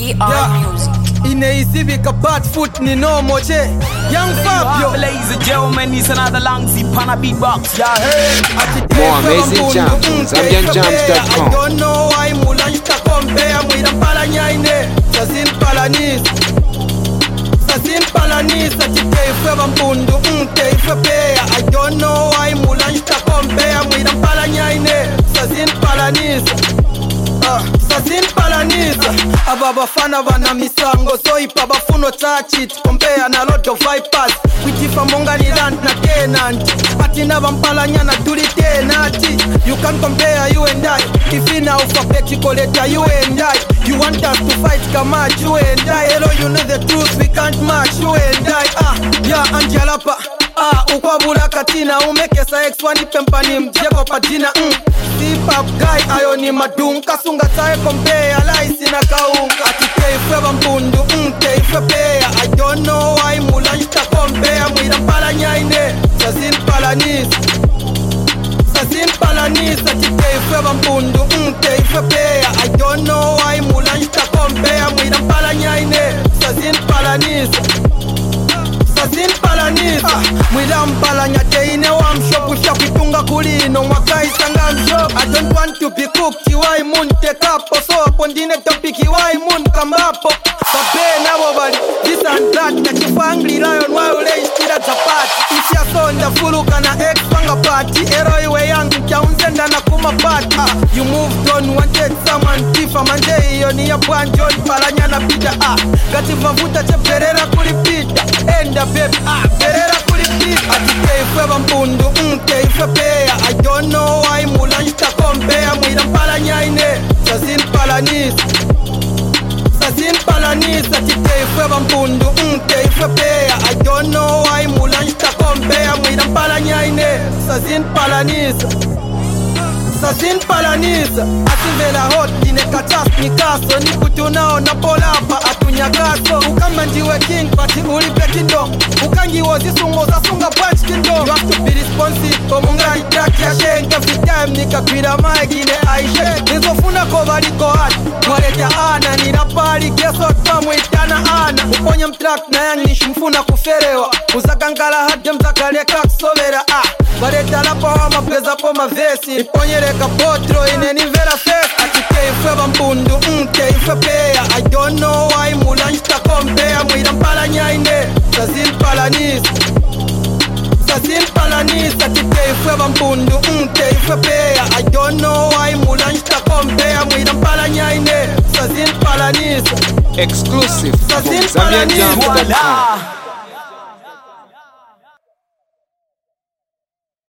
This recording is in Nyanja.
Music. Inaisibika bad foot ni no moche. Young Fabio. Ladies and gentlemen, this another Langsy Pana beatbox. Yeah, hey. More amazing jams. ZambianJams.com. I don't know why Mulanjta compare with a Palanyaine. Sasin Palanis. Sasin Palanis. Atite Feva Mpundu. I don't know why Mulanjta compare with a Palanyaine. Sasin Palanis. Sasin Palanisa Ababa fana bana misango So ipa bafuno touch it Compare na lot of vipers Witifa monga ni land na tenant Patina vampalanya na tuli tenati You can't compare you and I Kifina ufa peki koleta you and I You want us to fight kama you and I Hello you know the truth we can't match you and I Yeah Angelapa ukwabula katina umekesa X1 pempani mjeko patina Sipap guy ayo ni madung Kasunga tae kompea laisi na kaunga Atike ifeba mpundu te pea I don't know why Mulanjta kompea Mwida Palanyaine Sasin Palanis Sasin Palanis Atike ifeba mpundu te pea I don't know why Mulanjta kompea Mwida Palanyaine Sasin Palanis Sasin Palanisa Mwila mpalanya teine wa mshokusha kutunga kulino Mwakai sanga mshop I don't want to be cooked Kiwai moon take up So pondine topi kiwai moon kambapo Babe na wabali This and that Nachifangli lion Waule istira zapati Isia sonda fuluka na ex panga party Ero iwe yangu Kiaunzenda na kuma party You moved on Wanted someone Tifa manje iyo ni ya Bwanjon Palanya na pita Gati vavuta cheperera kulipita Enda baby perera kulipita Atike ifeba mpundu te pea I don't know why Mulanjta compare Mwida Palanyaine Sasin Palanis Sasin Palanis Atike ifeba mpundu te pea I don't know why Mulanjta compare Mwida Palanyaine Sasin Palanis Sasin Palanisa Ativela hot ine katas ni kaso Ni kutunao na polapa atunya kaso Ukama ndiwe king pati ulipe kingdom Ukangi wozi sungo za sunga punch kingdom You have to be responsive Omunga itaki ya shank Every time nika kwida maegine aishe Nizofuna kovaliko hati Mwaleta ana nirapari Keso tamu itana ana Uponye mtrak na yang nishimfuna kuferewa Uzakangala hadi mzakaleka kusovera Bareta lapa wa mapeza po mavesi Iponyereka potro inenivera face Atike ifeba mpundu te pea I don't know why Mulanjta compare Mwida Palanyaine Sasin Palanis Sasin Palanis Atike ifeba mpundu te pea I don't know why Mulanjta compare Mwida Palanyaine Sasin Palanis Exclusive from Sasin ZambianJams.com. Voila.